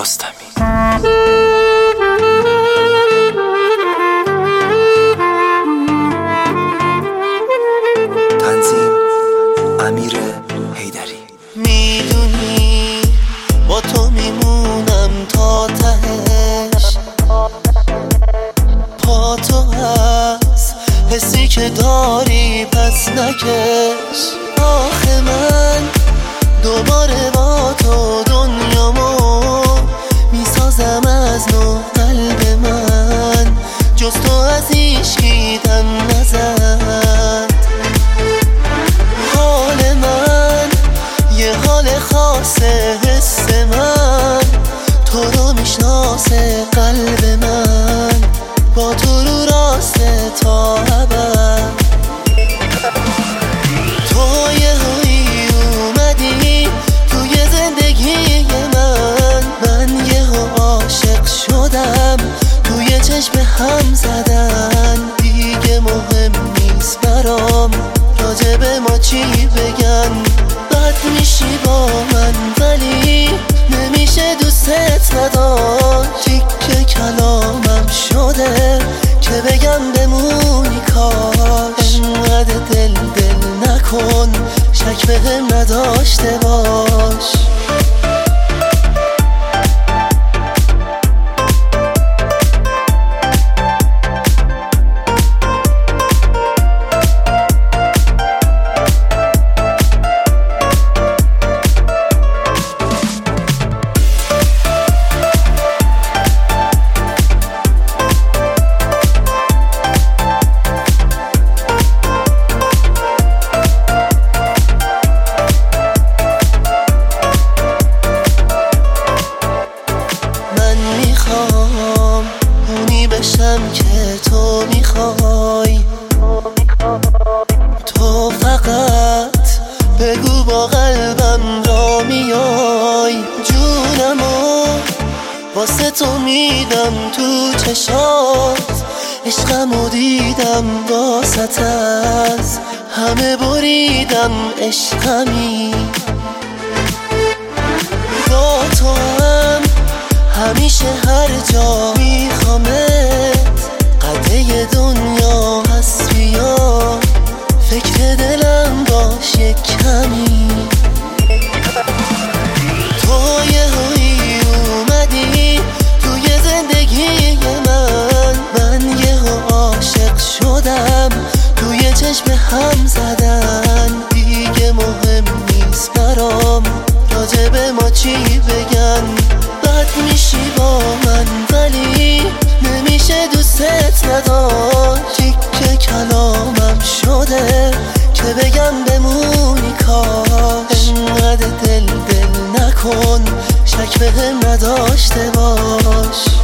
رستمی. تنظیم امیر حیدری. میدونی با تو میمونم تا تهش، پا تو هست حسی که داری پس نکش. آخه من دوباره با تو دنیامو میسازم از نو. قلب من جز تو از هیچکی دم نزد. حال من یه حال خاصه، حس من تو رو میشناسه. قلب من با تو رو راسته تا ابد. تو یه هایی اومدی توی زندگی من یه عاشق شدم. توی چشم هم زدن دیگه مهم نیست برام راجب ما چی بگن. بد میشی با من ولی نمیشه دوستت نداشت. تیکه کلامم شده که بگم بمونی کاش. انقدر دل نکن، شک بهم نداشته باش. اونی بشم که تو میخوای. تو فقط بگو با قلبم را میای. جونمو واسه تو میدم تو چشات. عشقمو دیدم واسط از همه بریدم. عشقمی با تو هم همیشه هر جا میخوامت. قده دنیا هست بیا فکر دلم باش یک کمی. تو یه هایی اومدی توی زندگی من یه عاشق شدم. توی چشم هم زدن دیگه مهم نیست برام راجب ما چی بگن. بد میشی با من ولی نمیشه دوستت نداشت. تیکه کلامم شده که بگم بمونی کاش. انقدر دل نکن، شک بهم نداشته باش.